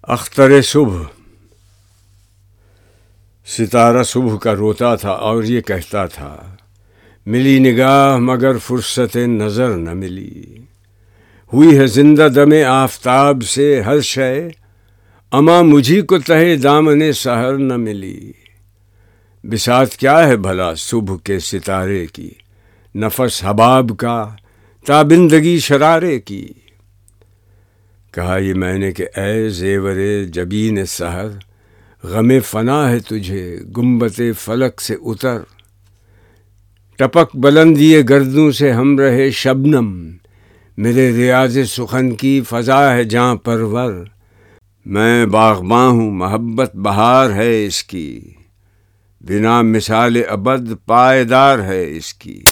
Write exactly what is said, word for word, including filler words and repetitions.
अख्तर सुबह। सितारा सुबह का रोता था और ये कहता था, मिली निगाह मगर फुर्सत नज़र न मिली। हुई है जिंदा दमे आफताब से हर शय, अमा मुझी को तहे दामने सहर न मिली। बिसात क्या है भला सुबह के सितारे की, नफस हबाब का ताबिंदगी शरारे की। कहा ये मैंने कि ऐ ज़ेवरे जबीन सहर, गमे फना है तुझे गुम्बते फलक से उतर। टपक बुलंदिए गर्दों से हम रहे शबनम, मेरे रियाज़े सुखन की फ़ज़ा है जां परवर। मैं बाग़बां हूँ मोहब्बत बहार है इसकी, बिना मिसाल अबद पायदार है इसकी।